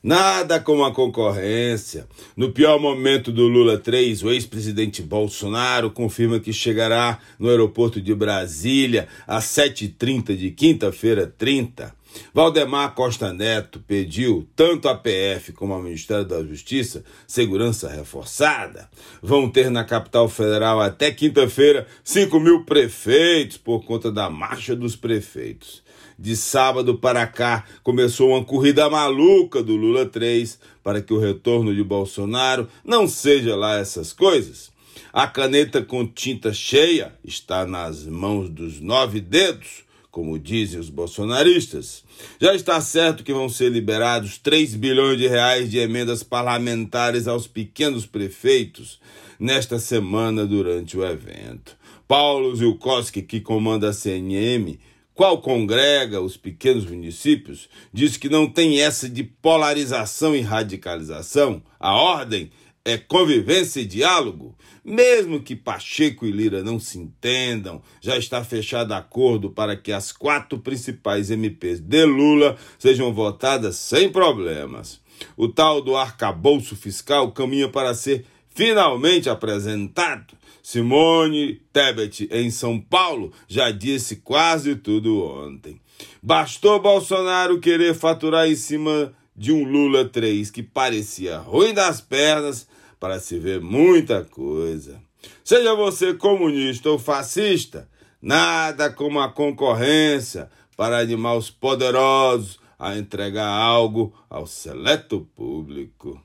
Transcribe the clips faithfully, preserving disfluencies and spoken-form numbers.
Nada como a concorrência. No pior momento do Lula três, o ex-presidente Bolsonaro confirma que chegará no aeroporto de Brasília às sete e trinta de quinta-feira trinta. Valdemar Costa Neto pediu tanto à P F como ao Ministério da Justiça segurança reforçada. Vão ter na capital federal até quinta-feira cinco mil prefeitos por conta da marcha dos prefeitos. De sábado para cá começou uma corrida maluca do Lula três para que o retorno de Bolsonaro não seja lá essas coisas. A caneta com tinta cheia está nas mãos dos nove dedos, como dizem os bolsonaristas. Já está certo que vão ser liberados três bilhões de reais de emendas parlamentares aos pequenos prefeitos nesta semana durante o evento. Paulo Zilkowski, que comanda a C N M, qual congrega os pequenos municípios, diz que não tem essa de polarização e radicalização. A ordem é convivência e diálogo. Mesmo que Pacheco e Lira não se entendam, já está fechado acordo para que as quatro principais M Ps de Lula sejam votadas sem problemas. O tal do arcabouço fiscal caminha para ser finalmente apresentado. Simone Tebet, em São Paulo, já disse quase tudo ontem. Bastou Bolsonaro querer faturar em cima de um Lula três que parecia ruim das pernas para se ver muita coisa. Seja você comunista ou fascista, nada como a concorrência para animar os poderosos a entregar algo ao seleto público.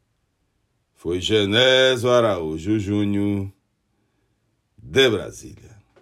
Foi Genésio Araújo Júnior, de Brasília.